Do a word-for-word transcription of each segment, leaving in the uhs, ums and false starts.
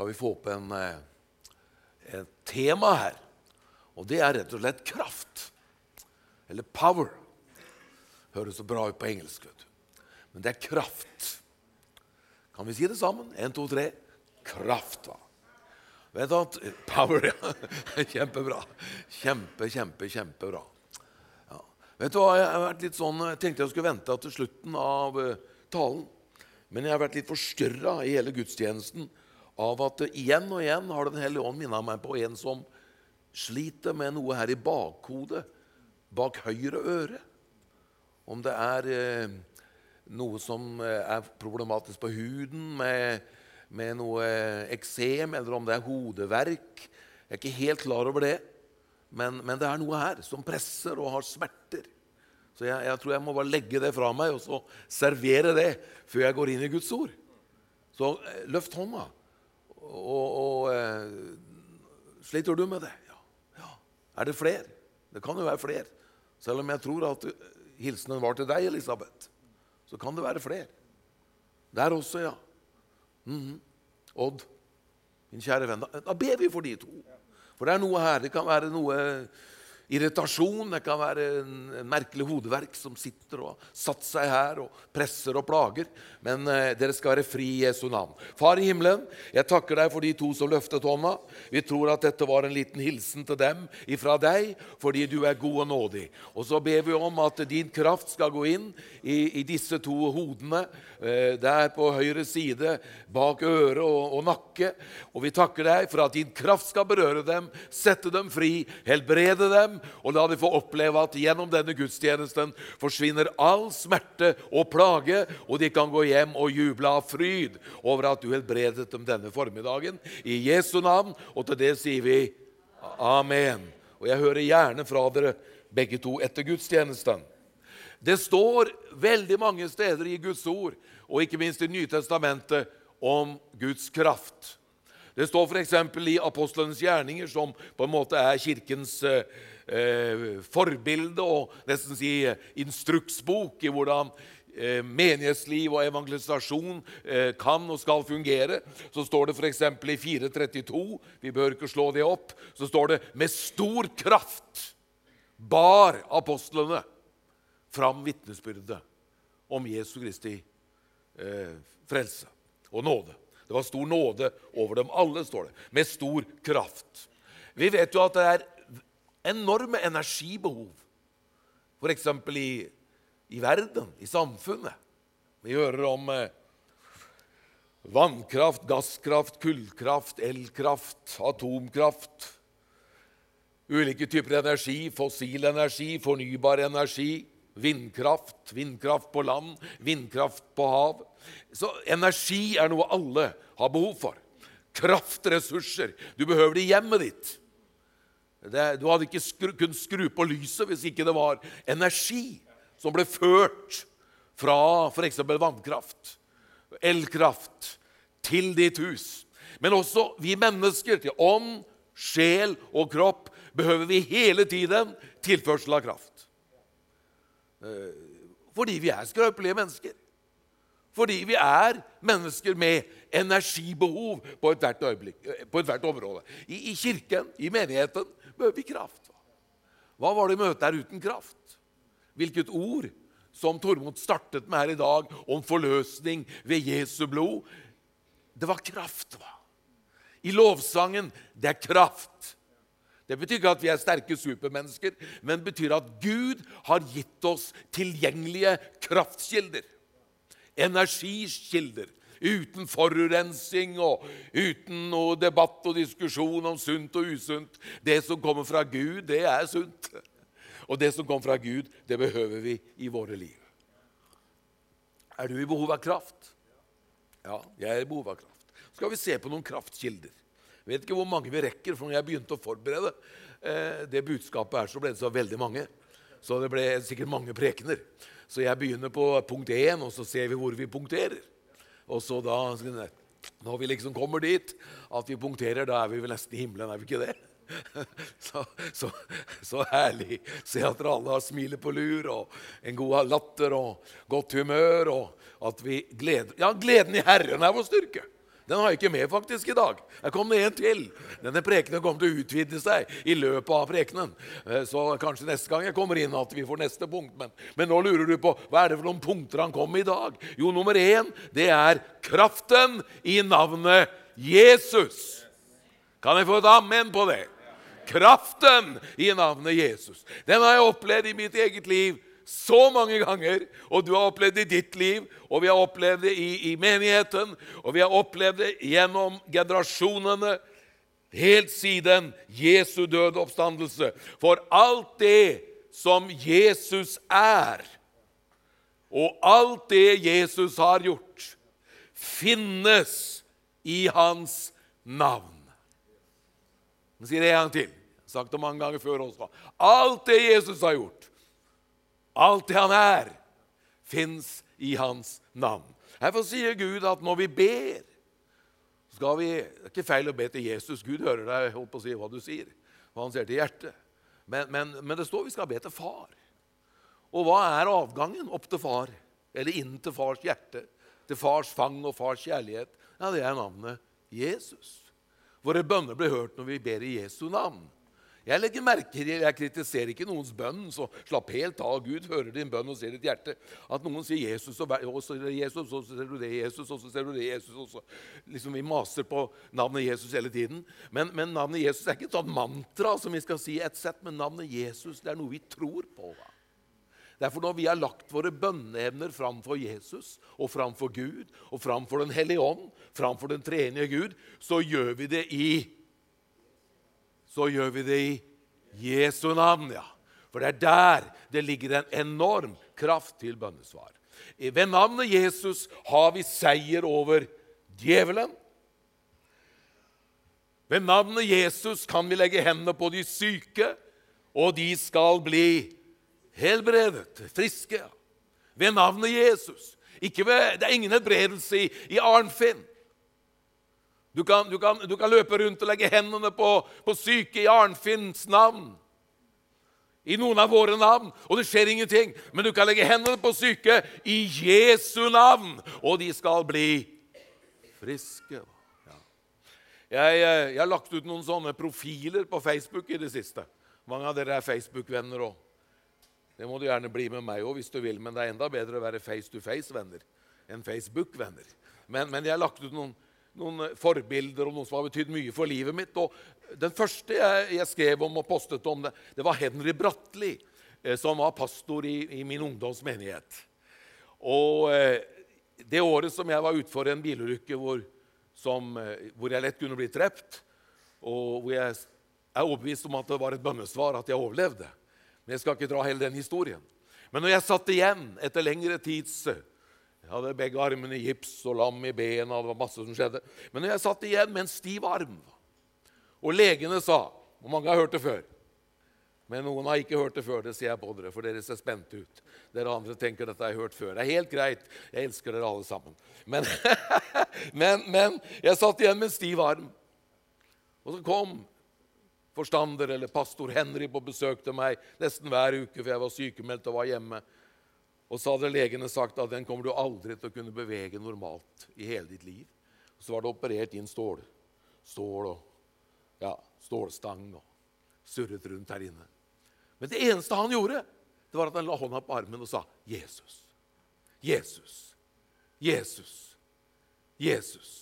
skal vi få opp en, et tema her. Og det er rett og slett kraft. Eller power. Høres så bra ut på engelsk, vet du. Men det er kraft. Kan vi si det sammen? En, to, tre. Kraft, da. Vet du at power, ja. Kjempebra. Kjempe, kjempe, kjempebra. Ja. Vet du hva, jeg har vært litt sånn, jeg tenkte jeg skulle vente til slutten av uh, talen. Men jeg har vært litt forstørret i hele gudstjenesten av at uh, igjen og igjen har Den hellige ånd minnet meg på en som sliter med noe her i bakhodet, bak høyre øre. Om det er uh, noe som uh, er problematisk på huden med, med noe uh, eksem, eller om det er hodeverk. Jeg er ikke helt klar over det, men, men det er noe her som presser og har smerter. Så jeg, jeg tror jeg må bare legge det fra meg, og så servere det før jeg går inn i Guds ord. Så eh, løft hånda. Og, og eh, sliter du med det? Ja. Ja. Er det flere? Det kan jo være flere. Selv om jeg tror at hilsenen var til deg, Elisabeth, så kan det være flere. Der også, ja. Mm-hmm. Odd, min kjære venn. Da, da ber vi for de to. For det er noe her. Det kan være noe irritasjon, det kan være en merkelig hodeverk som sitter og har satt seg her og presser og plager. Men eh, dere skal være fri i Jesu navn. Far i himmelen, jeg takker deg for de to som løftet hånda. Vi tror at dette var en liten hilsen til dem ifra deg, fordi du er god og nådig. Og så ber vi om at din kraft skal gå inn i, i disse to hodene, eh, der på høyre side, bak øre og, og nakke. Og vi takker deg for at din kraft skal berøre dem, sette dem fri, helbrede dem, og la de få oppleve at gjennom denne gudstjenesten forsvinner all smerte og plage, og de kan gå hjem og juble av fryd over at du helbredet dem denne formiddagen. I Jesu navn, og til det sier vi amen. Og jeg hører gjerne fra dere begge to etter gudstjenesten. Det står veldig mange steder i Guds ord, og ikke minst i Nye Testamentet, om Guds kraft. Det står for eksempel i Apostlenes gjerninger, som på en måte er kirkens eh, forbilde og nesten si instruksbok i hvordan eh, menighetsliv og evangelisasjon eh, kan og skal fungere. Så står det for eksempel i fire trettito, vi bør ikke slå det opp, så står det med stor kraft bar apostlene fram vitnesbyrdet om Jesu Kristi eh, frelse og nåde. Det var stor nåde over dem alle, står det, med stor kraft. Vi vet jo at det er enorme energibehov, for eksempel i, i verden, i samfunnet. Vi hører om eh, vannkraft, gasskraft, kullkraft, elkraft, atomkraft, ulike typer energi, fossil energi, fornybar energi, vindkraft, vindkraft på land, vindkraft på hav. Så energi er noe alle har behov for. Kraftressurser. Du behøver det i hjemmet ditt. Det, du hadde ikke skru, kunnet skru på lyset hvis ikke det var energi som ble ført fra for eksempel vannkraft, elkraft, til ditt hus. Men også vi mennesker, til ånd, sjel og kropp, behøver vi hele tiden tilførsel av kraft. Fordi vi er skrøpelige mennesker. Fordi vi er mennesker med energibehov på et hvert øyeblikk, på et hvert område. I, I kirken, i menigheten, behøver vi kraft. Hva var det i møtet her uten kraft? Hvilket ord som Tormod startet med her i dag om forløsning ved Jesu blod? Det var kraft, hva? I lovsangen, det er kraft. Det betyr ikke at vi er sterke supermennesker, men det betyr at Gud har gitt oss tilgjengelige kraftkilder. Energikilder, uten forurensing og uten noe debatt og diskusjon om sunt og usunt. Det som kommer fra Gud, det er sunt. Og det som kommer fra Gud, det behøver vi i våre liv. Er du i behov av kraft? Ja, jeg er i behov av kraft. Skal vi se på noen kraftkilder. Jeg vet ikke hvor mange vi rekker, for når jeg begynte å forberede eh, det budskapet her, så ble det så veldig mange. Så det ble sikkert mange prekener. Så jeg begynner på punkt én, og så ser vi hvor vi punkterer. Og så da, når vi liksom kommer dit, at vi punkterer, da er vi vel nesten i himmelen, er vi ikke det? Så, så, så herlig. Se at dere alle har smilet på lur, og en god latter, og godt humør, og at vi gleder. Ja, gleden i Herren er vår styrke. Den har jeg ikke med faktisk i dag. Jeg kom det en til. Denne prekenen kommer til å utvide seg i løpet av prekenen. Så kanskje neste gang jeg kommer inn at vi får neste punkt. Men, men nå lurer du på, hva er det for noen punkter han kom med i dag? Jo, nummer én, det er kraften i navnet Jesus. Kan jeg få et amen på det? Kraften i navnet Jesus. Den har jeg opplevd i mitt eget liv så mange ganger, og du har opplevd det i ditt liv, og vi har opplevd det i, i menigheten, og vi har opplevd det gjennom generasjonene, helt siden Jesu døde oppstandelse. For alt det som Jesus er, og alt det Jesus har gjort, finnes i hans navn. Jeg sier det en gang til. Jeg har sagt det mange ganger før også. Alt det Jesus har gjort, alt det han er, finnes i hans navn. Derfor sier Gud at når vi ber, skal vi, det er ikke feil å be til Jesus. Gud hører deg, jeg holdt på å si hva du sier, hva han ser til hjertet. Men, men, men det står vi skal be til far. Og hva er avgangen opp til far? Eller inn til fars hjerte? Til fars fang og fars kjærlighet? Ja, det er navnet Jesus. Våre bønner blir hørt når vi ber i Jesu navn. Jeg legger merke til, jeg kritiserer ikke noens bønn, så slapp helt av. Gud hører din bønn og ser ditt hjerte. At noen sier Jesus, og så ser du Jesus, og så ser du det Jesus, og så ser du det Jesus. Og så liksom vi maser på navnet Jesus hele tiden. Men, men navnet Jesus er ikke et sånt mantra som vi skal si et sett, men navnet Jesus, det er noe vi tror på. Va? Derfor når vi har lagt våre bønneevner framfor Jesus, og framfor Gud, og framfor den hellige ånd, framfor den treenige Gud, så gjør vi det i så gjør vi det i Jesu navn, ja. For det er der det ligger en enorm kraft til bønnesvar. Ved navnet Jesus har vi seier over djevelen. Ved navnet Jesus kan vi legge hendene på de syke, og de skal bli helbredet, friske. Ved navnet Jesus. Ikke ved, det er ingen helbredelse i, i Arnfinn. Du kan, du, kan, du kan løpe rundt og legge hendene på, på syke i Arnfinns navn. I noen av våre navn, og det skjer ingenting. Men du kan legge hendene på syke i Jesu navn, og de skal bli friske. Ja. Jeg, jeg har lagt ut noen sånne profiler på Facebook i det siste. Mange av dere er Facebook-venner også. Det må du gjerne bli med meg også hvis du vil, men det er enda bedre å være face-to-face-venner enn Facebook-venner. Men, men jeg har lagt ut noen noen forbilder og noe som har betydd mye for livet mitt. Og den første jeg, jeg skrev om og postet om det, det var Henry Bratteli, eh, som var pastor i, i min ungdomsmenighet. Og eh, det året som jeg var ute for en bilulykke hvor, som, eh, hvor jeg lett kunne bli drept, og hvor jeg er overbevist om at det var et bønnesvar at jeg overlevde. Men jeg skal ikke dra hele den historien. Men når jeg satt igjen etter lengre tids jeg hadde begge armene i gips og lam i bena, og det var masse som skjedde. Men når jeg satt igjen med en stiv arm, og legene sa, og mange har hørt det før, men noen har ikke hørt det før, det sier jeg på dere, for dere ser spent ut. Dere andre tenker dette har jeg hørt før. Det er helt greit, jeg elsker dere alle sammen. Men, men, men jeg satt igjen med en stiv arm, og så kom forstander eller pastor Henry på besøk til meg nesten hver uke, for jeg var sykemeldt og var hjemme. Og så hadde legene sagt at den kommer du aldri til å kunne bevege normalt i hele ditt liv. Og så var det operert inn stål, stål og ja, stålstang og surret rundt her inne. Men det eneste han gjorde, det var at han la hånda på armen og sa Jesus, Jesus, Jesus, Jesus.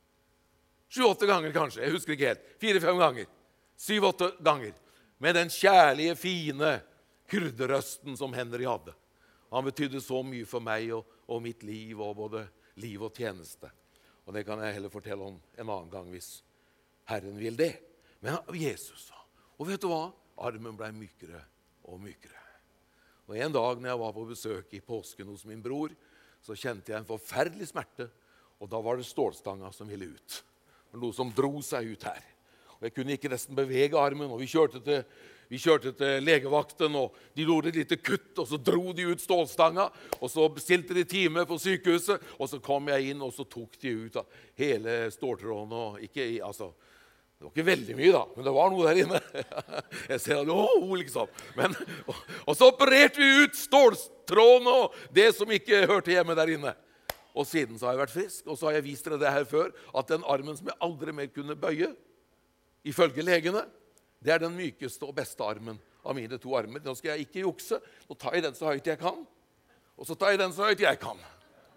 Sju-åtte ganger kanskje, jeg husker ikke helt. Fire-fem ganger, syv-åtte ganger. Med den kjærlige, fine hyrderøsten som Henry hadde. Han betydde så mye for meg og, og mitt liv, og både liv og tjeneste. Og det kan jeg heller fortelle om en annen gang hvis Herren vil det. Men Jesus sa, og vet du hva? Armen ble mykere og mykere. Og en dag når jeg var på besøk i påsken hos min bror, så kjente jeg en forferdelig smerte, og da var det stålstanga som ville ut. Noe som dro seg ut her. Og jeg kunne ikke nesten bevege armen, og vi kjørte til Vi kjørte til legevakten, og de gjorde et lite kutt, og så dro de ut stålstanga, og så bestilte de time på sykehuset, og så kom jeg inn, og så tok de ut av hele ståltråden, og ikke, altså, det var ikke veldig mye da, men det var noe der inne. Jeg ser det, åh, liksom. Men, og, og så opererte vi ut ståltråden, og det som ikke hørte hjemme der inne. Og siden så har jeg vært frisk, og så har jeg vist dere det her før, at den armen som jeg aldri mer kunne bøye, ifølge legene, det er den mykeste og beste armen av mine to armer. Nå skal jeg ikke jukse, nå tar jeg den så høyt jeg kan, og så tar jeg den så høyt jeg kan.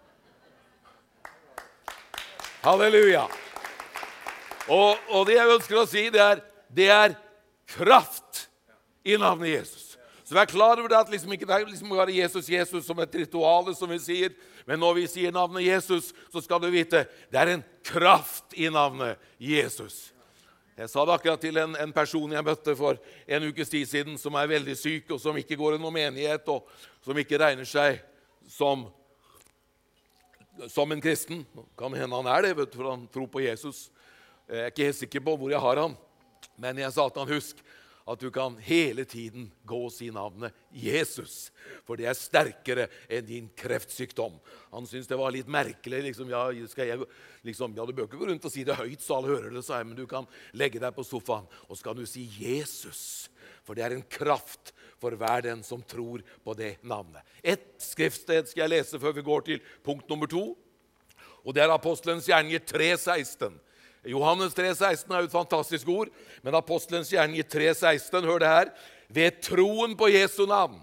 Halleluja! Og, og det jeg ønsker å si, det er, det er kraft i navnet Jesus. Så vær klar over det at liksom ikke det er liksom bare Jesus, Jesus som et ritual, som vi sier. Men når vi sier navnet Jesus, så skal du vite, det er en kraft i navnet Jesus. Jeg sa det akkurat til en, en person jeg møtte for en ukes tid siden, som er veldig syk, og som ikke går i noen menighet, og som ikke regner seg som, som en kristen. Kan hende han er det, vet du, for han tror på Jesus. Jeg er ikke helt sikker på hvor jeg har han. Men jeg sa til han, husk, at du kan hele tiden gå og si navnet Jesus, for det er sterkere enn din kreftsykdom. Han syntes det var litt merkelig, liksom, ja, skal jeg, liksom, ja, du bør ikke gå rundt og si det høyt, så alle hører det, sa jeg, men du kan legge deg på sofaen, og så kan du si Jesus, for det er en kraft for hver den som tror på det navnet. Et skriftsted skal jeg lese før vi går til punkt nummer to, og det er Apostelens gjerninger tre seksten. Johannes tre seksten er jo et fantastisk ord, men Apostelens gjerninger tre seksten, hør det her, ved troen på Jesu navn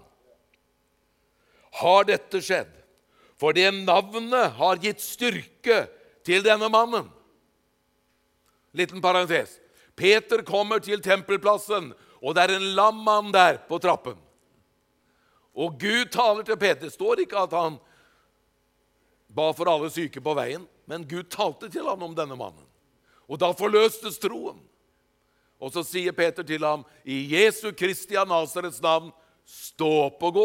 har dette skjedd, for det navnet har gitt styrke til denne mannen. Liten parentes. Peter kommer til tempelplassen, og det er en lam mann der på trappen. Og Gud taler til Peter. Det står ikke at han ba for alle syke på veien, men Gud talte til ham om denne mannen. Og da forløstes troen. Og så sier Peter til ham, i Jesu Kristi av Nazarets navn, stå opp og gå.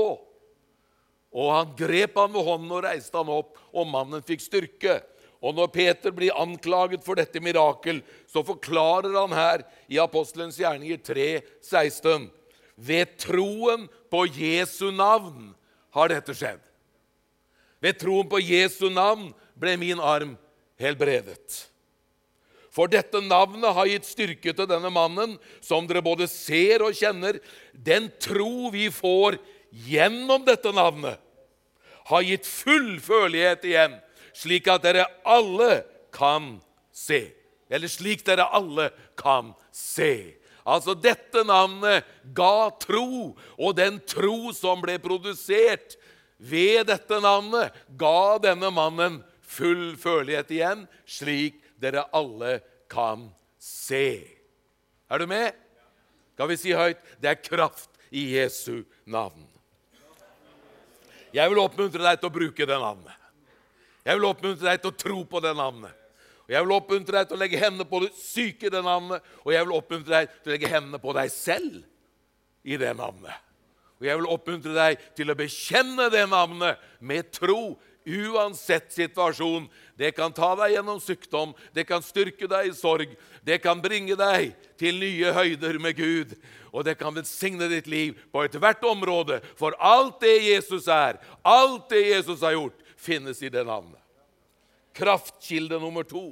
Og han grep han ved hånden og reiste han opp, og mannen fikk styrke. Og når Peter blir anklaget for dette mirakel, så forklarer han her i Apostelens gjerninger tre seksten. Ved troen på Jesu navn har dette skjedd. Ved troen på Jesu navn ble min arm helbredet. For dette navnet har gitt styrke til denne mannen, som dere både ser og kjenner. Den tro vi får gjennom dette navnet har gitt full følelighet igjen, slik at dere alle kan se. Eller slik dere alle kan se. Altså dette navnet ga tro, og den tro som ble produsert ved dette navnet ga denne mannen full følelighet igjen, slik dere alle kan se. Er du med? Kan vi si høyt? Det er kraft i Jesu navn. Jeg vil oppmuntre deg til å bruke det navnet. Jeg vil oppmuntre deg til å tro på det navnet. Og jeg vil oppmuntre deg til å legge hendene på det syke i det navnet. Og jeg vil oppmuntre deg til å legge hendene på deg selv i det navnet. Og jeg vil oppmuntre deg til å bekjenne det navnet med tro, uansett situasjon. Det kan ta deg gjennom sykdom, det kan styrke deg i sorg, det kan bringe deg til nye høyder med Gud, og det kan velsigne ditt liv på et hvert område, for alt det Jesus er, alt det Jesus har gjort, finnes i det navnet. Kraftkilde nummer to.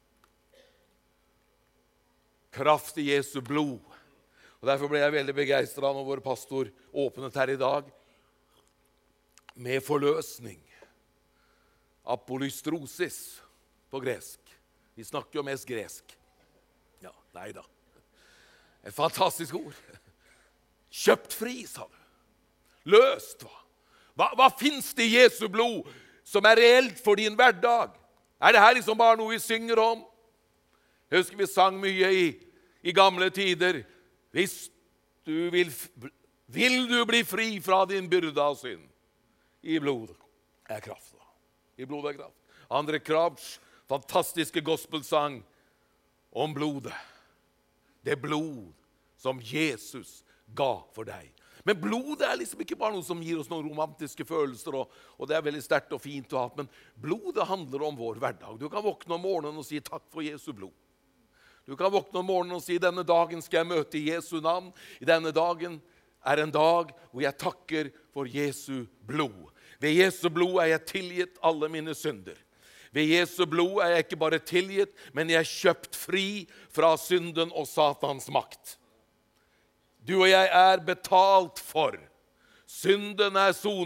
Kraft i Jesu blod. Og derfor ble jeg veldig begeistret når vår pastor åpnet her i dag med forløsning. Apolystrosis på gresk. Vi snakker jo mest gresk. Ja, nei da. Et fantastisk ord. Kjøpt fri, sa du. Løst, hva? Hva, hva finnes det i Jesu blod som er reelt for din hverdag? Er det her liksom bare noe vi synger om? Jeg husker vi sang mye i, i gamle tider. Hvis du vil, vil du bli fri fra din byrde av synd. I blod er kraft. I blod er kraft. Andre Krabs fantastiske gospelsang om blodet. Det blod som Jesus ga for deg. Men blodet er liksom ikke bare noe som gir oss noen romantiske følelser, og, og det er veldig sterkt og fint å ha, men blodet handler om vår hverdag. Du kan våkne om morgenen og si takk for Jesu blod. Du kan våkne om morgenen og si denne dagen skal jeg møte i Jesu navn. I denne dagen er en dag hvor jeg takker for Jesu blod. Ved Jesu blod er jeg tilgitt alle mine synder. Ved Jesu blod er jeg ikke bare tilgitt, men jeg er kjøpt fri fra synden og Satans makt. Du og jeg er betalt for. Synden er sonet,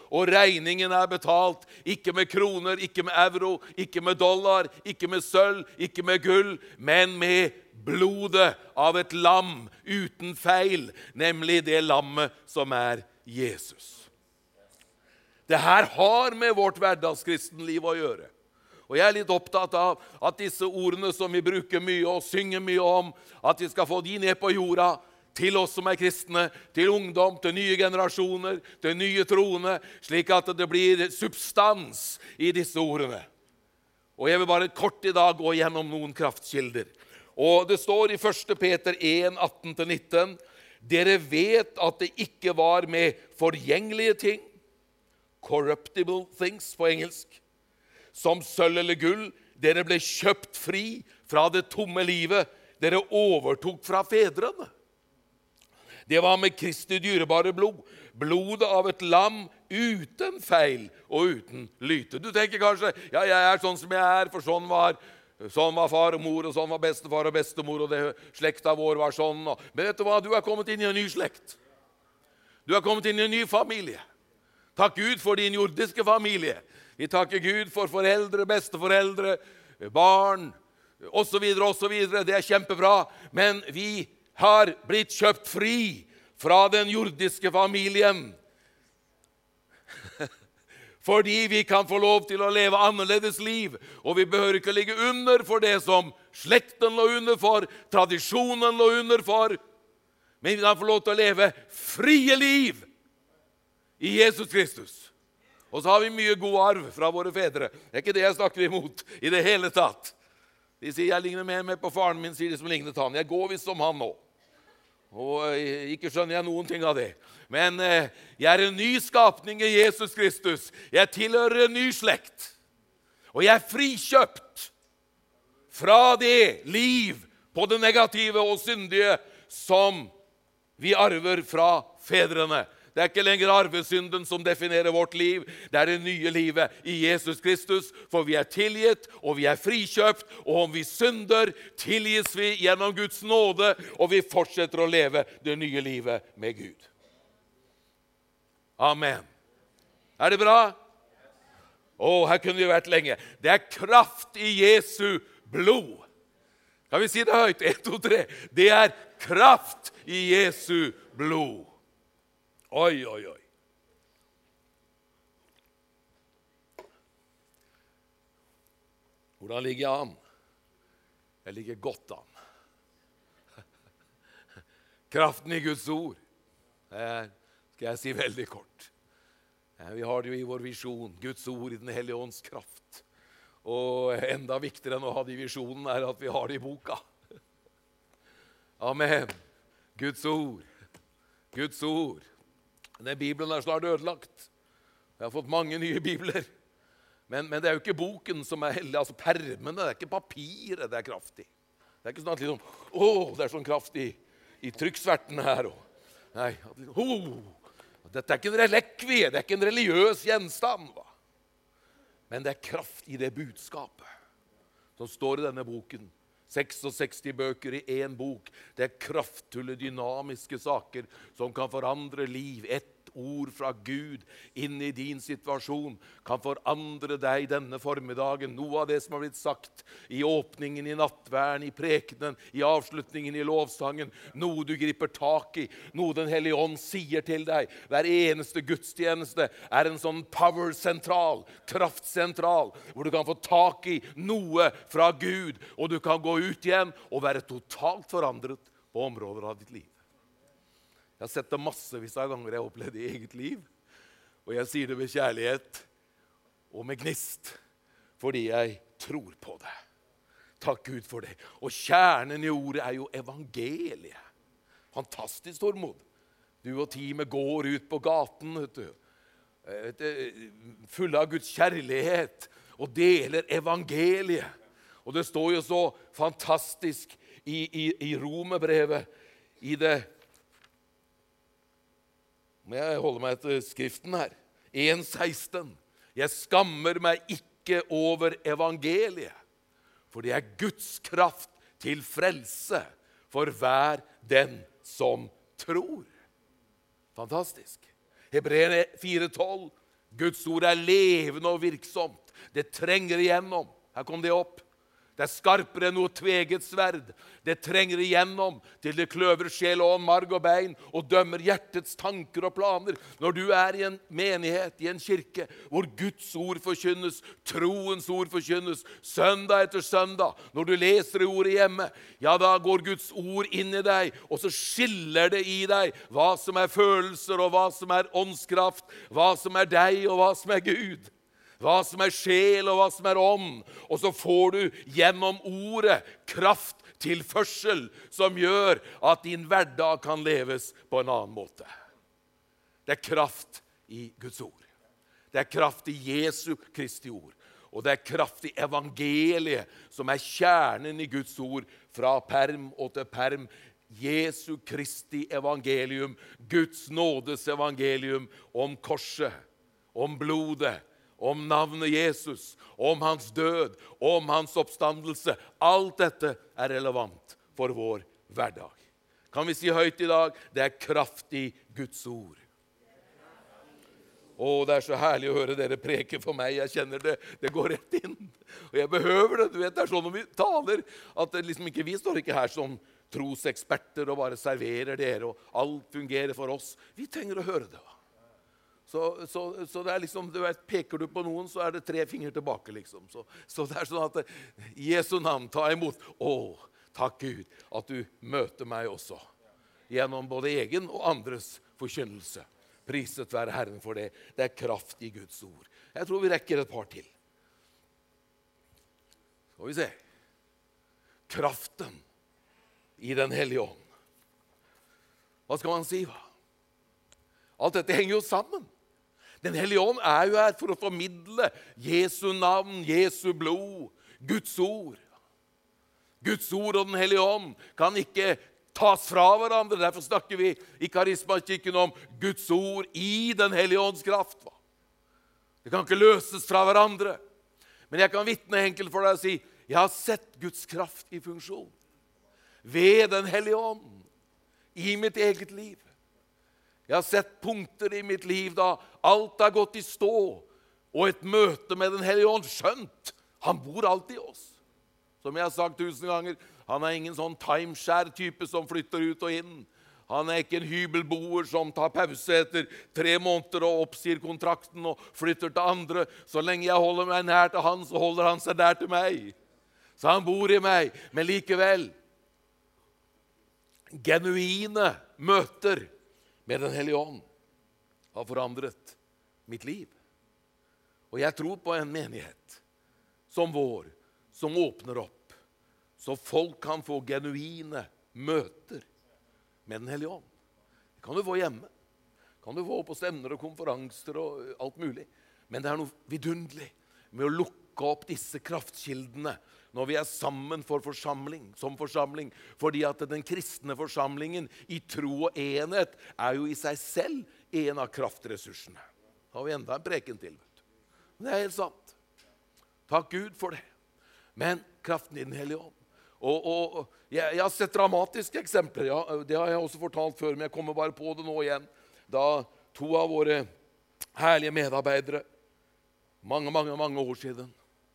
og regningen er betalt. Ikke med kroner, ikke med euro, ikke med dollar, ikke med sølv, ikke med gull, men med blodet av et lam uten feil, nemlig det lammet som er Jesus. Det her har med vårt hverdagskristenliv å gjøre. Og jeg er litt opptatt av at disse ordene som vi bruker mye og synger mye om, at vi skal få de ned på jorda, til oss som er kristne, til ungdom, til nye generasjoner, til nye troende, slik at det blir substans i disse ordene. Og jeg vil bare kort i dag gå gjennom noen kraftkilder. Og det står i første Peter en, atten til nitten, dere vet at det ikke var med forgjengelige ting, corruptible things på engelsk, som sølv eller gull, dere ble kjøpt fri fra det tomme livet, dere overtok fra fedrene. Det var med Kristi dyrebare blod, blodet av et lam uten feil og uten lyte. Du tenker kanskje, ja, jeg er sånn som jeg er, for sånn var, sånn var far og mor, og sånn var bestefar og bestemor, og det, slekta vår var sånn. Og, men vet du hva, du er kommet inn i en ny slekt. Du er kommet inn i en ny familie. Takk Gud for din jordiske familie. Vi takker Gud for foreldre, besteforeldre, barn, og så videre, og så videre. Det er kjempebra, men vi har blitt kjøpt fri fra den jordiske familien. Fordi vi kan få lov til å leve annerledes liv, og vi behøver ikke ligge under for det som slekten lå under for, tradisjonen lå under for, men vi kan få lov til å leve frie liv i Jesus Kristus. Og så har vi mye god arv fra våre fedre. Det er ikke det jeg snakker imot i det hele tatt. De sier, jeg ligner mer med på faren min, sier de som lignet han. Jeg går visst som han nå. Og ikke skjønner jeg noen ting av det. Men eh, jeg er en ny skapning i Jesus Kristus. Jeg tilhører en ny slekt. Og jeg er frikjøpt fra det liv på det negative og syndige som vi arver fra fedrene. Det er ikke lenger arvesynden som definerer vårt liv. Det er det nye livet i Jesus Kristus, for vi er tilgitt, og vi er frikjøpt, og om vi synder, tilgis vi gjennom Guds nåde, og vi fortsetter å leve det nye livet med Gud. Amen. Er det bra? Å, her kunne vi vært lenge. Det er kraft i Jesu blod. Kan vi si det høyt? En, to, tre. Det er kraft i Jesu blod. Oi, oi, oi. Hvordan ligger jeg an? Jeg ligger godt an. Kraften i Guds ord. Det skal jeg si veldig kort. Vi har det jo i vår visjon. Guds ord i den hellige ånds kraft. Og enda viktigere enn å ha de visjonen er at vi har det i boka. Amen. Guds ord. Guds ord. Den Bibelen er snart ødelagt. Jeg har fått mange nye bibler. Men, men det er jo ikke boken som er hellig, altså permene, det er ikke papiret det er kraftig. Det er ikke sånn at liksom, åh, det er sånn kraftig i trykksverten her. Og, nei, åh, dette er ikke en relikvie, det er ikke en religiøs gjenstand. Va? Men det er kraft i det budskapet som står i denne boken. sekstiseks bøker i en bok. Det er kraftfulle, dynamiske saker som kan forandre liv. Et ord fra Gud inn i din situasjon kan forandre deg denne formiddagen. Noe av det som har blitt sagt i åpningen, i nattværen, i prekenen, i avslutningen, i lovsangen. Noe du griper tak i. Noe den hellige ånd sier til deg. Hver eneste gudstjeneste er en sånn power-sentral, kraftsentral, hvor du kan få tak i noe fra Gud, og du kan gå ut igjen og være totalt forandret på områder av ditt liv. Jeg har sett det massevis av ganger jeg har opplevd det i eget liv, og jeg sier det med kjærlighet og med gnist, fordi jeg tror på det. Takk Gud for det. Og kjernen i ordet er jo evangeliet. Fantastisk, Tormod. Du og teamet går ut på gaten, vet du, fulle av Guds kjærlighet, og deler evangeliet. Og det står jo så fantastisk i, i, i Romerbrevet, i det, må jeg holde meg etter skriften her, en seksten. Jeg skammer meg ikke over evangeliet, for det er Guds kraft til frelse for hver den som tror. Fantastisk. Hebreerne fire tolv, Guds ord er levende og virksomt. Det trenger igjennom. Her kom det opp. Det er skarpere enn noe tveget sverd. Det trenger igjennom til det kløver sjel og marg og bein og dømmer hjertets tanker og planer. Når du er i en menighet, i en kirke, hvor Guds ord forkynnes, troens ord forkynnes, søndag etter søndag, når du leser i ordet hjemme, ja, da går Guds ord inn i deg, og så skiller det i deg hva som er følelser og hva som er åndskraft, hva som er deg og hva som er Gud. Hva som er sjel og hva som er ånd. Og så får du gjennom ordet kraft til førsel som gjør at din hverdag kan leves på en annen måte. Det er kraft i Guds ord. Det er kraft i Jesu Kristi ord. Og det er kraft i evangeliet som er kjernen i Guds ord fra perm og til perm. Jesu Kristi evangelium, Guds nådes evangelium om korset, om blodet, om navnet Jesus, om hans død, om hans oppstandelse. Alt dette er relevant for vår hverdag. Kan vi si høyt i dag, det er kraft i Guds ord. Å, det er så herlig å høre dere preke for meg. Jeg kjenner det, det går rett inn. Og jeg behøver det. Du vet, det er sånn når vi taler, at det liksom ikke, vi står ikke her som troseksperter og bare serverer dere, og alt fungerer for oss. Vi trenger å høre det. Så, så, så det er liksom, du vet, peker du på noen, så er det tre fingre tilbake, liksom. Så, så det er sånn at i Jesu navn, ta imot. Å, takk Gud, at du møter meg også. Gjennom både egen og andres forkynnelse. Priset være Herren for det. Det er kraft i Guds ord. Jeg tror vi rekker et par til. Skal vi se. Kraften i den hellige ånd. Hva skal man si, hva? Alt dette henger jo sammen. Den hellige ånd er jo her for å formidle Jesu navn, Jesu blod, Guds ord. Guds ord og den hellige ånd kan ikke tas fra hverandre. Derfor snakker vi i Karismakirken om Guds ord i den hellige ånds kraft. Det kan ikke løses fra hverandre. Men jeg kan vitne enkelt for deg og si, jeg har sett Guds kraft i funksjon. Ved den hellige ånd. I mitt eget liv. Jeg har sett punkter i mitt liv da alt har gått i stå, og et møte med den hellige ånd, skjønt, han bor alltid i oss. Som jeg har sagt tusen ganger, han er ingen sånn timeshare-type som flytter ut og inn. Han er ikke en hybelboer som tar pause etter tre måneder og oppsier kontrakten og flytter til andre. Så lenge jeg holder meg nær til han, så holder han seg der til meg. Så han bor i meg, men likevel, genuine møter med den hellige ånd har forandret mitt liv. Og jeg tror på en menighet som vår, som åpner opp, så folk kan få genuine møter med den hellige ånd. Det kan du få hjemme. Det kan du få på stevner og konferanser og alt mulig. Men det er noe vidunderlig med å lukke opp disse kraftkildene når vi er sammen for forsamling, som forsamling, fordi at den kristne forsamlingen i tro og enhet er jo i seg selv en av kraftressursene. Da har vi enda en preken til, vet du. Men det er helt sant. Takk Gud for det. Men kraften i den hellige ånd. Og, og jeg, jeg har sett dramatiske eksempler, ja, det har jeg også fortalt før, men jeg kommer bare på det nå igjen. Da to av våre herlige medarbeidere, mange, mange, mange år siden,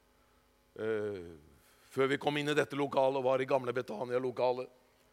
øh, før vi kom inn i dette lokalet og var i gamle Betania-lokalet,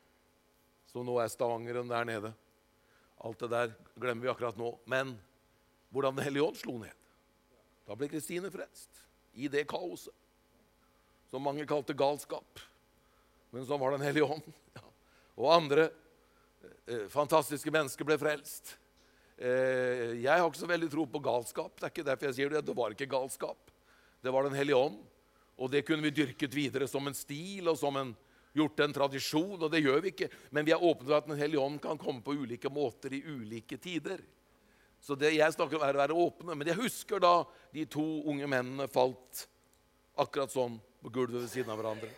så nå er Stavangeren der nede. Alt det der glemmer vi akkurat nå. Men hvordan den hellige ånd slo ned. Da ble Kristine frelst i det kaoset, som mange kalte galskap. Men så var den hellige ånd. Ja. Og andre eh, fantastiske mennesker ble frelst. Eh, jeg har ikke så veldig tro på galskap. Det er ikke derfor jeg sier det. Det var ikke galskap. Det var den hellige ånd. Og det kunne vi dyrket videre som en stil og som en, gjort en tradisjon, og det gjør vi ikke. Men vi er åpne for at den hellige ånd kan komme på ulike måter i ulike tider. Så det jeg snakker om er å være åpne. Men jeg husker da de to unge mennene falt akkurat sånn på gulvet ved siden av hverandre.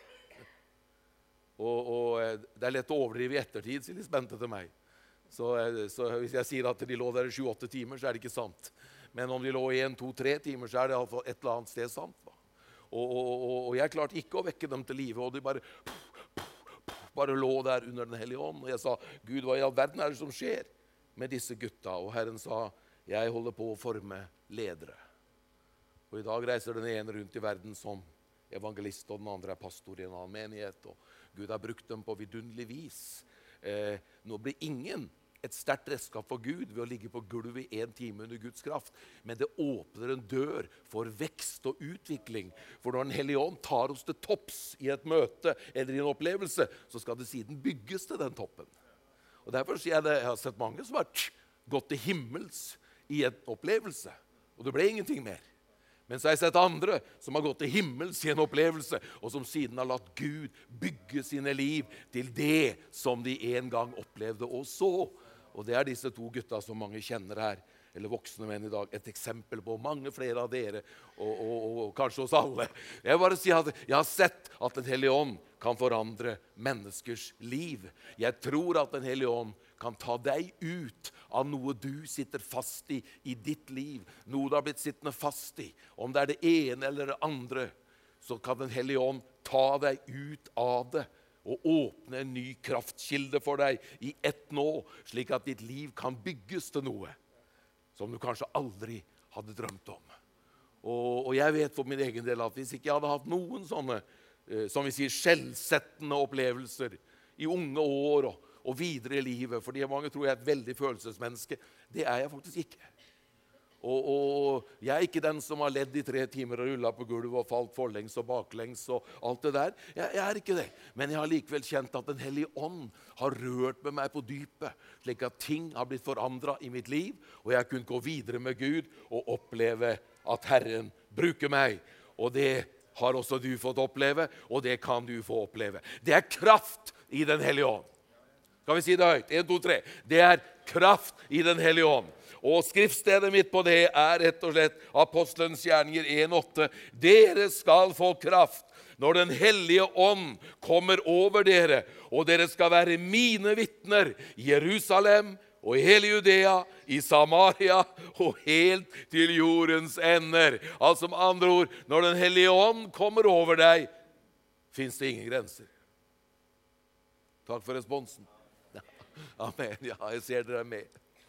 Og, og det er lett å overdrive i ettertid, sier de spente til meg. Så, så hvis jeg sier at de lå der i sju-åtte timer, så er det ikke sant. Men om de lå i en, to, tre timer, så er det i hvert fall et eller annet sted sant. Og, og, og, og jeg klarte ikke å vekke dem til live, og de bare, bare lå der under den hellige ånd. Og jeg sa, Gud, hva i all verden er det som skjer med disse gutta? Og Herren sa, jeg holder på å forme ledere. Og i dag reiser den ene rundt i verden som evangelist, og den andre er pastor i en annen menighet. Og Gud har brukt dem på vidunderlig vis. Eh, nå blir ingen et sterkt redskap for Gud ved å ligge på gulvet i en time under Guds kraft. Men det åpner en dør for vekst og utvikling. For når den Hellige Ånd tar oss til topps i et møte eller i en opplevelse, så skal det siden bygges til den toppen. Og derfor sier jeg det, jeg har sett mange som har gått til himmels i en opplevelse, og det ble ingenting mer. Men så har jeg sett andre som har gått til himmels i en opplevelse, og som siden har latt Gud bygge sine liv til det som de en gang opplevde og så. Og det er disse to gutta som mange kjenner her, eller voksne menn i dag, et eksempel på mange flere av dere, og, og, og, og kanskje hos alle. Jeg vil bare si at jeg har sett at Den Hellige Ånd kan forandre menneskers liv. Jeg tror at Den Hellige Ånd kan ta deg ut av noe du sitter fast i i ditt liv. Noe du har blitt sittende fast i. Om det er det ene eller det andre, så kan Den Hellige Ånd ta deg ut av det og åpne en ny kraftkilde for deg i ett nå, slik at ditt liv kan bygges til noe som du kanskje aldri hadde drømt om. Og, og jeg vet for min egen del at hvis ikke jeg hadde hatt noen sånne, eh, som vi sier, skjellsettende opplevelser i unge år og, og videre i livet, fordi mange tror jeg er et veldig følelsesmenneske, det er jeg faktisk ikke. Og, og jeg er ikke den som har ledd i tre timer og rullet på gulvet og falt forlengs og baklengs og alt det der. Jeg, jeg er ikke det. Men jeg har likevel kjent at Den Hellige Ånd har rørt med meg på dypet, slik at ting har blitt forandret i mitt liv, og jeg kunne gå videre med Gud og oppleve at Herren bruker meg. Og det har også du fått oppleve, og det kan du få oppleve. Det er kraft i Den Hellige Ånd. Skal vi si det høyt? En, to, tre. Det er kraft i Den Hellige Ånd. Og skriftstedet mitt på det er rett og slett Apostelens gjerninger en åtte. Dere skal få kraft når Den Hellige Ånd kommer over dere, og dere skal være mine vitner i Jerusalem og i hele Judea, i Samaria og helt til jordens ender. Altså med andre ord, når Den Hellige Ånd kommer over deg, finnes det ingen grenser. Takk for responsen. Amen. Ja, jeg ser dere er med.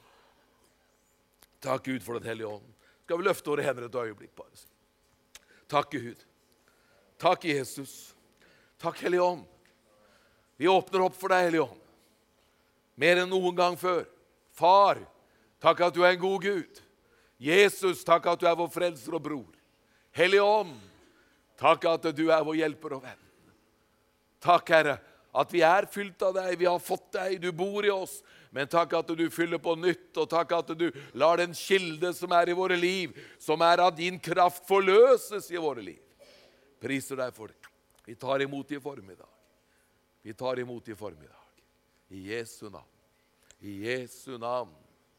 Takk Gud for Den Hellige Ånd. Skal vi løfte våre hender et øyeblikk bare. Takk Gud. Takk Jesus. Takk Hellige Ånd. Vi åpner opp for deg, Hellige Ånd. Mer enn noen gang før. Far, takk at du er en god Gud. Jesus, takk at du er vår frelser og bror. Hellige Ånd, takk at du er vår hjelper og venn. Takk Herre, at vi er fylt av deg, vi har fått deg, du bor i oss. Men takk at du fyller på nytt, og takk at du lar den kilde som er i våre liv, som er av din kraft, forløses i våre liv. Priser deg for det. Vi tar imot i formiddag. Vi tar imot i formiddag. I Jesu navn. I Jesu navn.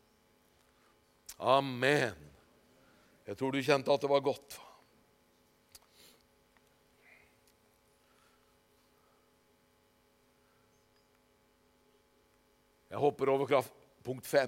Amen. Jeg tror du kjente at det var godt. Jeg hopper over kraft, punkt fem.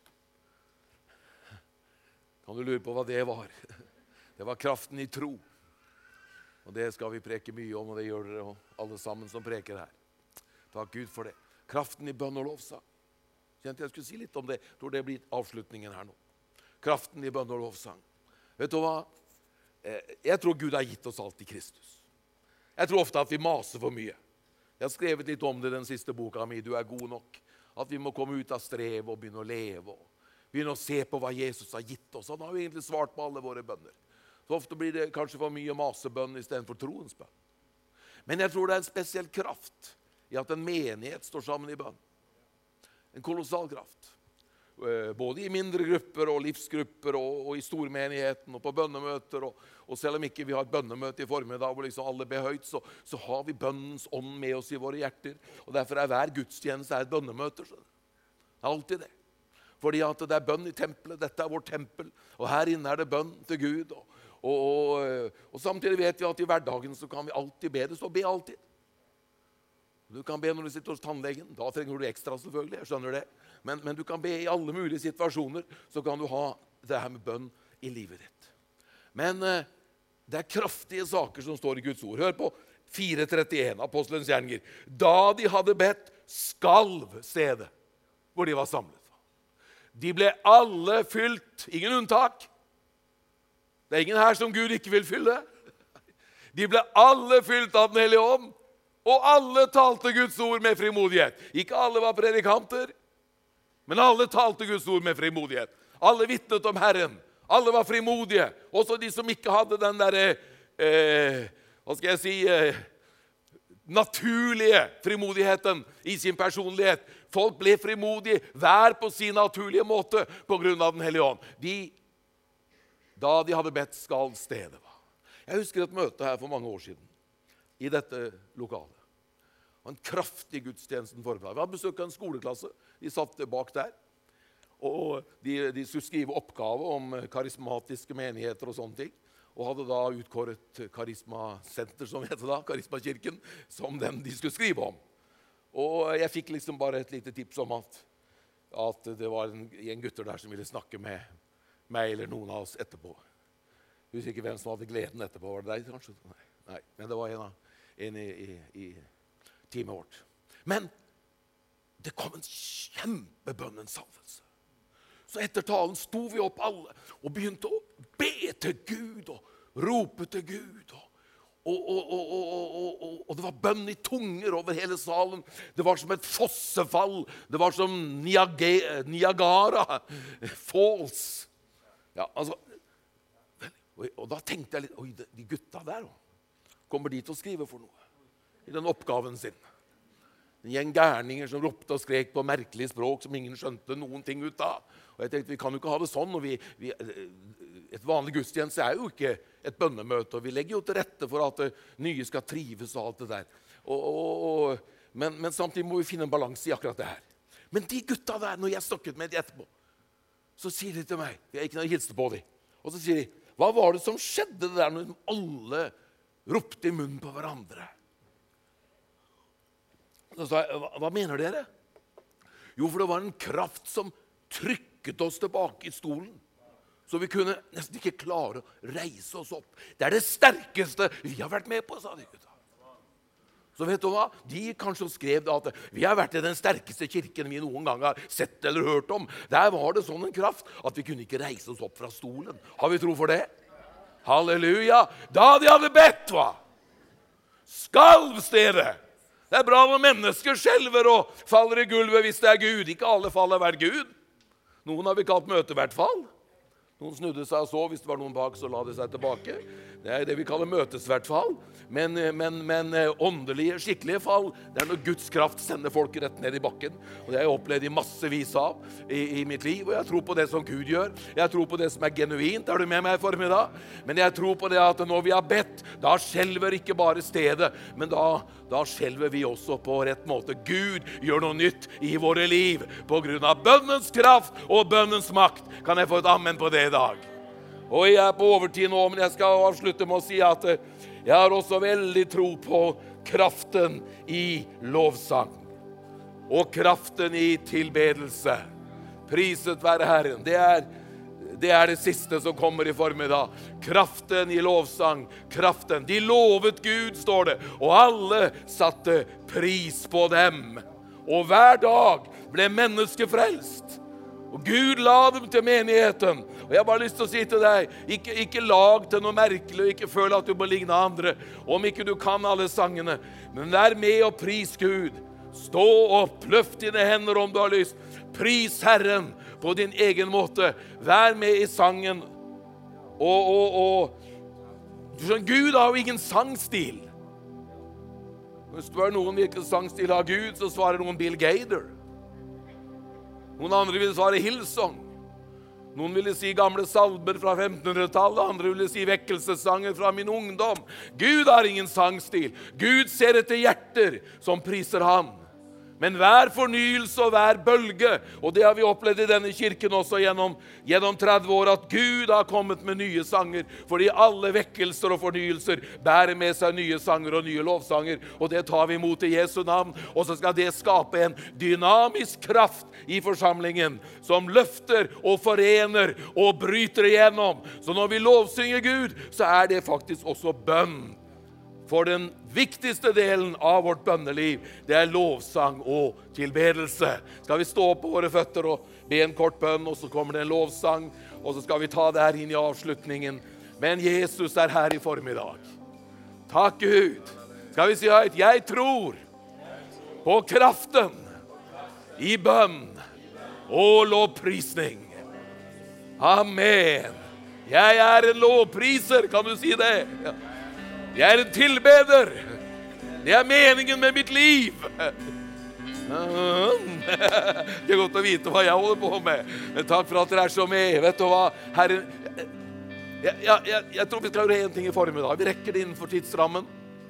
Kan du lure på hva det var? Det var kraften i tro. Og det skal vi preke mye om, og det gjør dere alle sammen som preker her. Takk Gud for det. Kraften i bønn og lovsang. Kjente jeg skulle si litt om det. Jeg tror det blir avslutningen her nå. Kraften i bønn og lovsang. Vet du hva? Jeg tror Gud har gitt oss alt i Kristus. Jeg tror ofte at vi maser for mye. Jeg har skrevet litt om det i den siste boka mi, Du er god nok. At vi må komme ut av strev og begynne å leve og begynne å se på hva Jesus har gitt oss. Han har jo egentlig svart på alle våre bønner. Så ofte blir det kanskje for mye masebønn i stedet for troens bønn. Men jeg tror det er en spesiell kraft i at en menighet står sammen i bønn. En kolossal kraft. Både i mindre grupper og livsgrupper og, og i stormenigheten og på bønnemøter. Og, og selv om ikke vi har et bønnemøte i formiddag hvor liksom alle ber høyt, så, så har vi bønnens ånd med oss i våre hjerter. Og derfor er hver gudstjeneste et bønnemøte. Det er alltid det. Fordi at det er bønn i tempelet, dette er vårt tempel. Og her inne er det bønn til Gud. Og, og, og, og samtidig vet vi at i hverdagen så kan vi alltid be det, så be alltid. Du kan be når du sitter hos tannlegen. Da trenger du ekstra selvfølgelig, jeg skjønner det. Men, men du kan be i alle mulige situasjoner, så kan du ha det her med bønn i livet ditt. Men eh, det er kraftige saker som står i Guds ord. Hør på fire trettien, Apostelens gjerninger. Da de hadde bedt, skalv stedet hvor de var samlet. De ble alle fylt, ingen unntak, Det er ingen her som Gud ikke vil fylle. De ble alle fylt av den hellige ånd, og alle talte Guds ord med frimodighet. Ikke alle var predikanter, men alle talte Guds ord med frimodighet. Alle vittnet om Herren. Alle var frimodige. Også de som ikke hadde den der, eh, hva skal jeg si, eh, naturlige frimodigheten i sin personlighet. Folk ble frimodige, hver på sin naturlige måte, på grunn av den hellige ånd. De, da de hadde bedt, skal stedet være. Jeg husker et møte her for mange år siden, i dette lokalet. Og en kraftig gudstjenesten forberedt. Vi hadde besøkt en skoleklasse, de satt bak der. Og de, de skulle skrive oppgave om karismatiske menigheter og sånne ting. Og hadde da utkåret Karismasenter, som heter da, Karismakirken, som den de skulle skrive om. Og jeg fikk liksom bare et lite tips om at, at det var en, en gutter der som ville snakke med meg eller noen av oss etterpå. Jeg husker ikke hvem som hadde gleden etterpå. Var det deg, kanskje? Nei, Nei. Men det var en, en i, i, i teamet vårt. Men det kom en kjempebønnens salvelse. Så etter talen sto vi opp alle og begynte å be til Gud og rope til Gud. Og, og, og, og, og, og, og det var bønn i tunger over hele salen. Det var som et fossefall. Det var som Niagara Falls. Ja, altså, og da tenkte jeg litt, oi, de gutta der, kommer de til å skrive for noe i den oppgaven sin? En gjeng gærninger som ropte og skrek på merkelig språk som ingen skjønte noen ting ut av. Og jeg tenkte, vi kan jo ikke ha det sånn, og vi, vi, et vanlig gudstjeneste er jo ikke et bønnemøte, og vi legger jo til rette for at det nye skal trives og alt det der. Og, og, og, men, men samtidig må vi finne en balanse i akkurat det her. Men de gutta der, når jeg snakket med de etterpå, så sier de til meg, jeg ikke hilste på dem, og så sier de, hva var det som skjedde der når alle ropte i munnen på hverandre? Så sa jeg, hva, hva mener dere? Jo, for det var en kraft som trykket oss tilbake i stolen. Så vi kunne nesten ikke klare å reise oss opp. Det er det sterkeste vi har vært med på, sa de gutta. Så vet du hva? De kanskje skrev da at vi har vært i den sterkeste kirken vi noen gang har sett eller hørt om. Der var det sånn en kraft at vi kunne ikke reise oss opp fra stolen. Har vi tro for det? Halleluja! Da de hadde bedt, hva? Skalv stedet! Det er bra når mennesker skjelver og faller i gulvet hvis det er Gud. Ikke alle faller hvert Gud. Noen har vi kalt møtevertfall. Noen snudde seg og så, hvis det var noen bak, så la det seg tilbake. Det er det vi kaller møtesvertfall. Men, men, men åndelige, skikkelige fall, det er når Guds kraft sender folk rett ned i bakken. Og det har jeg opplevd i massevis av i, i mitt liv, og jeg tror på det som Gud gjør. Jeg tror på det som er genuint. Er du med meg i formiddag? Men jeg tror på det at når vi har bedt, da skjelver ikke bare stedet, men da, da skjelver vi også på rett måte. Gud gjør noe nytt i våre liv på grunn av bønnens kraft og bønnens makt. Kan jeg få et amen på det i dag? Og jeg er på overtid nå, men jeg skal avslutte med å si at jeg har også veldig tro på kraften i lovsang og kraften i tilbedelse. Priset være Herren. Det er, det er det siste som kommer i formiddag. Kraften i lovsang, kraften. De lovet Gud, står det, og alle satte pris på dem. Og hver dag ble mennesket frelst. Og Gud la dem til menigheten. Og jeg har bare lyst til å si til deg, ikke, ikke lag til noe merkelig, og ikke føle at du må ligne andre, om ikke du kan alle sangene. Men vær med og pris Gud. Stå opp, løft dine hender om du har lyst. Pris Herren på din egen måte. Vær med i sangen. Og, og, og Gud har jo ingen sangstil. Hvis du er noen hvilken sangstil har Gud, så svarer noen Bill Gader. Noen andre ville svare Hillsong. Noen ville si gamle salmer fra femtenhundretallet, andre ville si vekkelsessanger fra min ungdom. Gud har ingen sangstil. Gud ser etter hjerter som priser han. Men hver fornyelse og hver bølge, og det har vi opplevd i denne kirken også gjennom, gjennom tretti år, at Gud har kommet med nye sanger, fordi alle vekkelser og fornyelser bærer med seg nye sanger og nye lovsanger, og det tar vi imot i Jesu navn, og så skal det skape en dynamisk kraft i forsamlingen, som løfter og forener og bryter igjennom. Så når vi lovsynger Gud, så er det faktisk også bønn. For den viktigste delen av vårt bønneliv, det er lovsang og tilbedelse. Skal vi stå på våre føtter og be en kort bønn, og så kommer det en lovsang, og så skal vi ta det her inn i avslutningen. Men Jesus er her i formiddag. Takk Gud. Skal vi si høyt, jeg tror på kraften i bønn og lovprisning. Amen. Jeg er en lovpriser, kan du si det? Jeg er en tilbeder. Det er meningen med mitt liv. Det er godt å vite hva jeg holder på med. Men takk for at dere er så med. Vet du hva, Herren, jeg, jeg, jeg, jeg tror vi skal gjøre en ting i formiddag. Vi rekker det innenfor tidsrammen.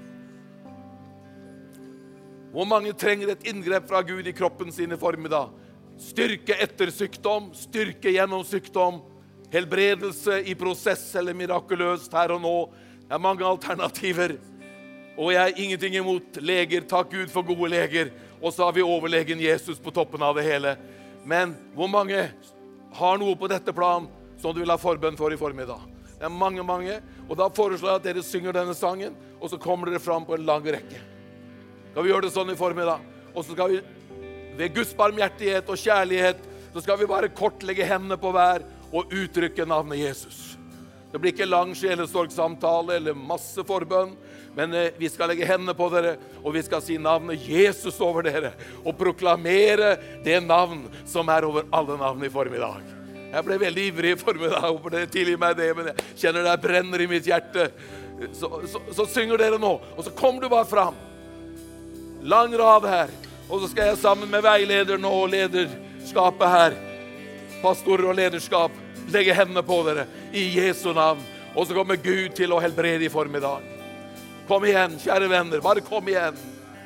Hvor mange trenger et inngrep fra Gud i kroppen sin i formiddag? Styrke etter sykdom, styrke gjennom sykdom, helbredelse i prosess eller mirakuløst her og nå. Det er mange alternativer. Og jeg har ingenting imot leger. Takk Gud for gode leger. Og så har vi overlegen Jesus på toppen av det hele. Men hvor mange har noe på dette plan som du vil ha forbønn for i formiddag? Det er mange, mange. Og da foreslår jeg at dere synger denne sangen, og så kommer dere fram på en lang rekke. Skal vi gjøre det sånn i formiddag? Og så skal vi, ved Guds barmhjertighet og kjærlighet, så skal vi bare kort legge hendene på hver og uttrykke navnet Jesus. Det blir ikke lang sjelesorgsamtale eller masse forbønn, men vi skal legge hendene på dere, og vi skal si navnet Jesus over dere, og proklamere det navn som er over alle navn i formiddag. Jeg ble veldig ivrig i formiddag, håper dere tilgir meg det, men jeg kjenner det brenner i mitt hjerte. Så, så, så synger dere nå, og så kommer du bare fram. Lang rad her, og så skal jeg sammen med veilederen og lederskapet her, pastorer og lederskap, legge hendene på dere i Jesu navn, og så kommer Gud til å helbrede i formiddag. Kom igjen, kjære venner, bare kom igjen.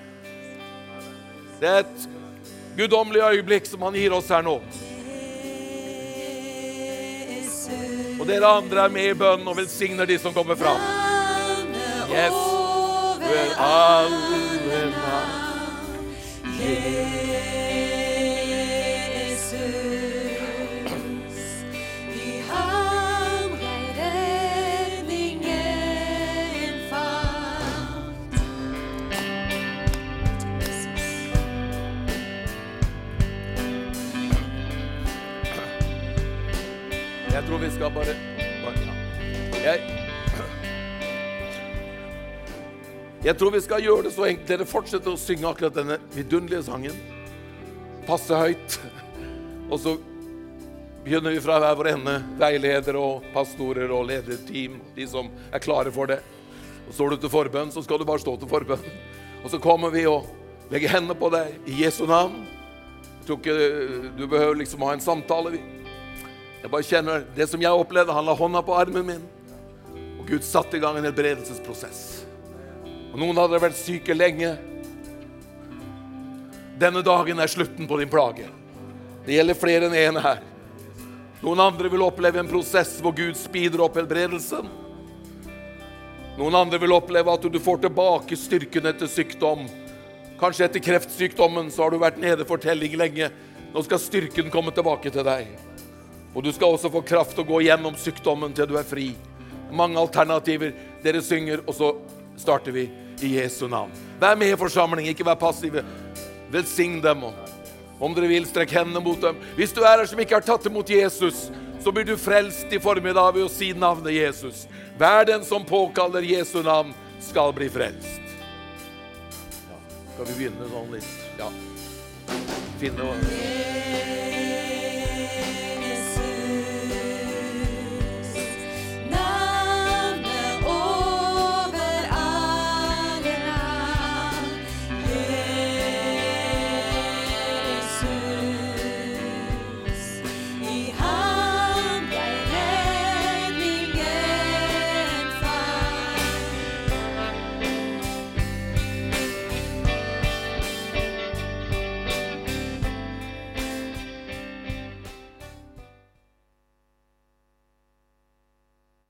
Det er et guddommelig øyeblikk som han gir oss her nå. Og dere andre er med i bønnen og velsigner de som kommer fram. Yes. Over alle navn. Jesus. I ham er redningen fant. Jeg tror vi skal bare... Jeg... Jeg tror vi skal gjøre det så enkelt. Dere fortsetter å synge akkurat denne vidunderlige sangen. Passe høyt. Og så begynner vi fra hver vår ende. Veiledere og pastorer og lederteam. De som er klare for det. Og står du til forbønn, så skal du bare stå til forbønn. Og så kommer vi og legger hendene på deg i Jesu navn. Jeg tror ikke du behøver liksom ha en samtale. Jeg bare kjenner det som jeg opplevde. Han la hånda på armen min. Og Gud satte i gang en helbredelsesprosess. Og noen hadde vært syke lenge. Denne dagen er slutten på din plage. Det gjelder flere enn en her. Noen andre vil oppleve en prosess hvor Gud speeder opp helbredelsen. Noen andre vil oppleve at du får tilbake styrken etter sykdom. Kanskje etter kreftsykdommen så har du vært nede for telling lenge. Nå skal styrken komme tilbake til deg. Og du skal også få kraft til å gå gjennom sykdommen til du er fri. Mange alternativer. Dere synger, og så starter vi i Jesu navn. Vær med i forsamlingen, ikke vær passive. Velsign dem. Om dere vil, strekk hendene mot dem. Hvis du er her som ikke har tatt imot Jesus, så blir du frelst i formiddag ved å si navnet Jesus. Hver den som påkaller Jesu navn skal bli frelst. Ja, skal vi begynne sånn litt? Ja. Finne